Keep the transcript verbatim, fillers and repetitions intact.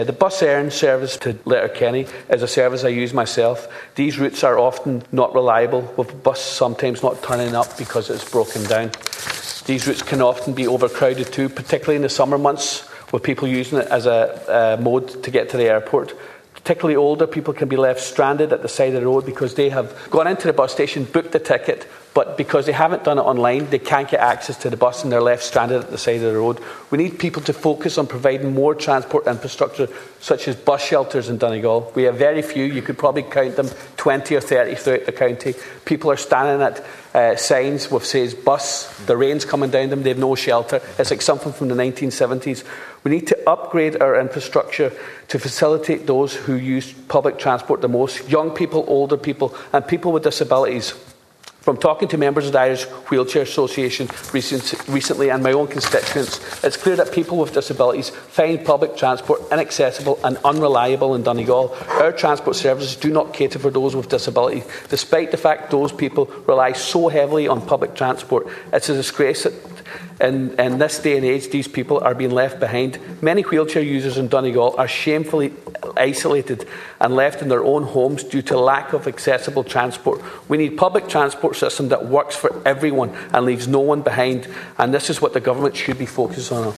The Bus Éireann service to Letterkenny is a service I use myself. These routes are often not reliable, with the bus sometimes not turning up because it's broken down. These routes can often be overcrowded too, particularly in the summer months, with people using it as a, a mode to get to the airport. Particularly older people can be left stranded at the side of the road because they have gone into the bus station, booked the ticket, but because they haven't done it online, they can't get access to the bus and they're left stranded at the side of the road. We need people to focus on providing more transport infrastructure, such as bus shelters in Donegal. We have very few. You could probably count them twenty or thirty throughout the county. People are standing at uh, signs which says bus. The rain's coming down them. They have no shelter. It's like something from the nineteen seventies. We need to upgrade our infrastructure to facilitate those who use public transport the most, young people, older people, and people with disabilities. From talking to members of the Irish Wheelchair Association recent, recently and my own constituents, it's clear that people with disabilities find public transport inaccessible and unreliable in Donegal. Our transport services do not cater for those with disability, despite the fact those people rely so heavily on public transport. It's a disgrace that in, in this day and age these people are being left behind. Many wheelchair users in Donegal are shamefully isolated and left in their own homes due to lack of accessible transport. We need public transport system that works for everyone and leaves no one behind, and this is what the government should be focused on.